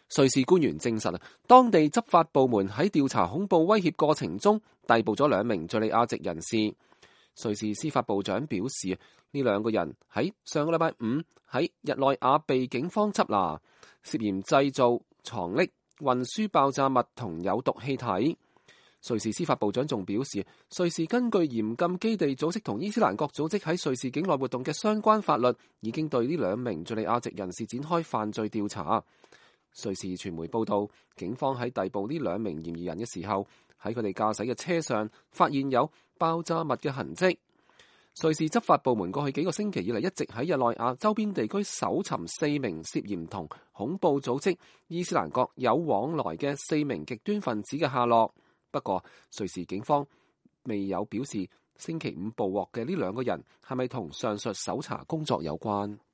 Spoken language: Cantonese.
瑞士官員證實，當地執法部門喺調查恐怖威脅過程中逮捕咗2名敘利亞籍人士。瑞士司法部長表示，呢2個人喺上個禮拜5喺日內瓦被警方緝拿，涉嫌製造、藏匿、運輸爆炸物同有毒氣體。瑞士司法部長仲表示，瑞士根據嚴禁基地組織同伊斯蘭國組織喺瑞士境內活動嘅相關法律，已經對呢2名敘利亞籍人士展開犯罪調查。瑞士傳媒報道，警方喺逮捕呢2名嫌疑人嘅時候，喺佢哋駕駛嘅車上發現有爆炸物嘅痕跡。瑞士執法部門過去幾個星期以嚟一直喺日內瓦周邊地區搜尋4名涉嫌同恐怖組織伊斯蘭國有往來嘅4名極端分子嘅下落。不過，瑞士警方未有表示星期5捕獲嘅呢2個人係咪同上述搜查工作有關。